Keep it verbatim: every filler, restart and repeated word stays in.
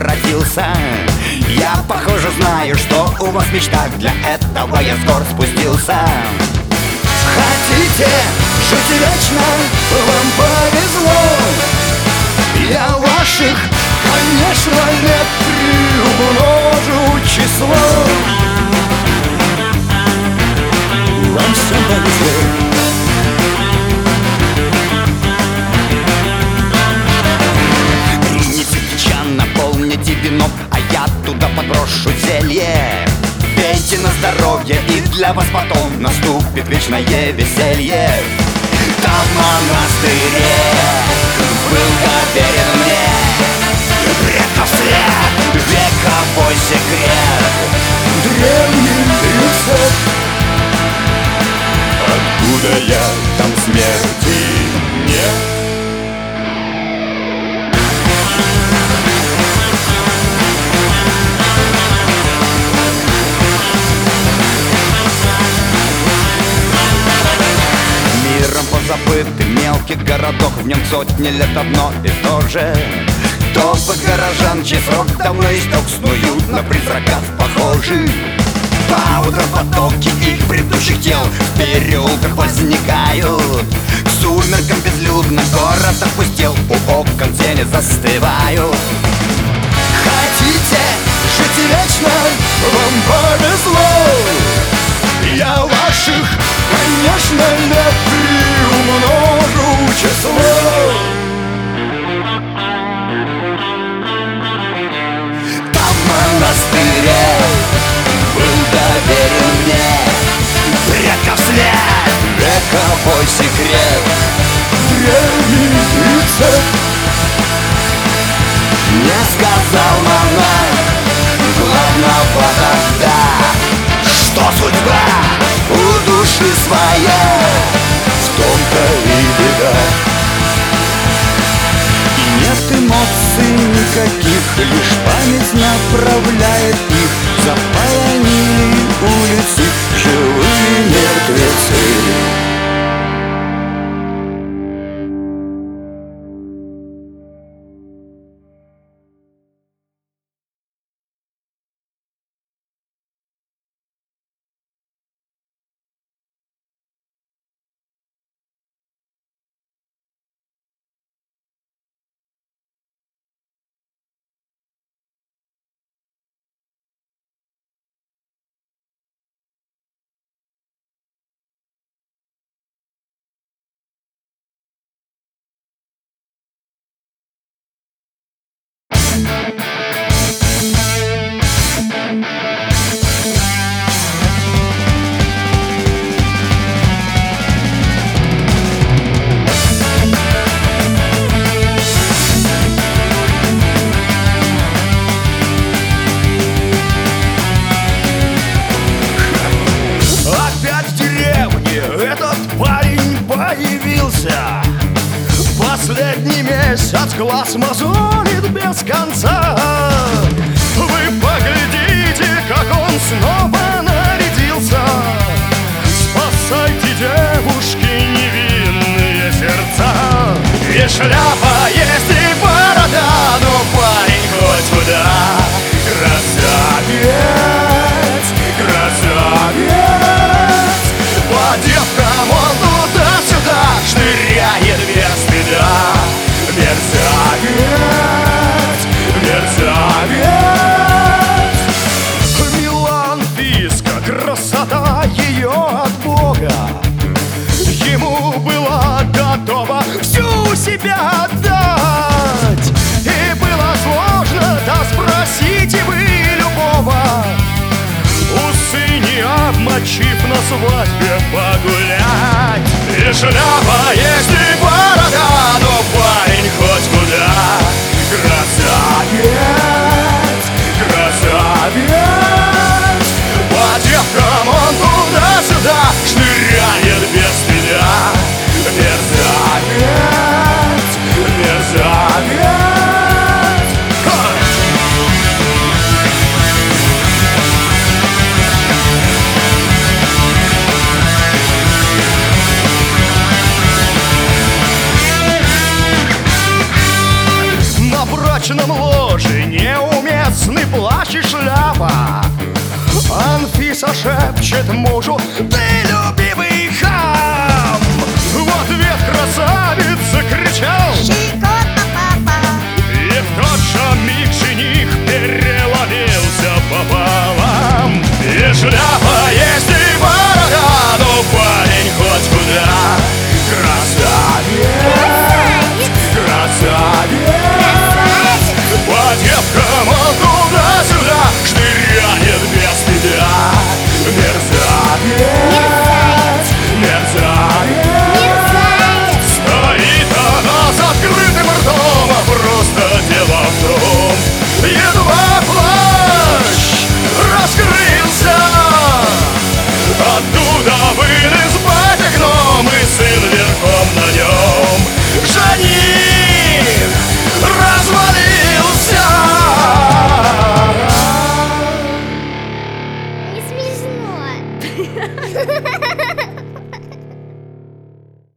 превратился. Я, похоже, знаю, что у вас в мечтах, для этого я с гор спустился. Хотите жить вечно, вам повезло. Я ваших, конечно, лет приумножу число. Вам всем повезло. Наполните вино, а я туда подброшу зелье. Пейте на здоровье, и для вас потом наступит вечное веселье. Там в монастыре был доверен мне предков след, вековой секрет, древний рецепт. Откуда я, там смерти нет. Позабытый мелкий городок, в нем сотни лет одно и то же. Толпы горожан, чей срок давно истек, снуют на призраков похожи. По утрам потоки их предыдущих тел в переулках возникают. К сумеркам безлюдно город опустел, у окон тени застывают. Хотите жить вечно, вам повезло. Я ваших, конечно, не приумножу число. Там в монастыре был доверен мне предков след, вековой секрет, древний рецепт. Мне сказал монах главного тогда, что судьба у души своя, в том-то и беда. И нет эмоций никаких, лишь память направляет их. Запаянили улицы живые мертвецы. Последний месяц глаз мозолит без конца. Вы поглядите, как он снова нарядился. Спасайте, девушки, невинные сердца. И шляпа есть, и борода, но парень хоть куда. Красавец, красавец. По девкам он туда-сюда шныряет без стыда. Мерзавец, мерзавец. Милан Фиско, красота ее от Бога. Ему было готово всю себя отдать. И было сложно, да спросите вы любого. Усы не обмочив, на свадьбе погулять. И шляпа есть, и борода, но парень хоть куда. Красавец, красавец. По девкам он туда-сюда шныряет без стыда. Мерзавец, мерзавец. шепчет мужу: ты любимый хам. В ответ красавец закричал: Щекотно, папа. и в тот же миг жених переломился пополам. И шляпа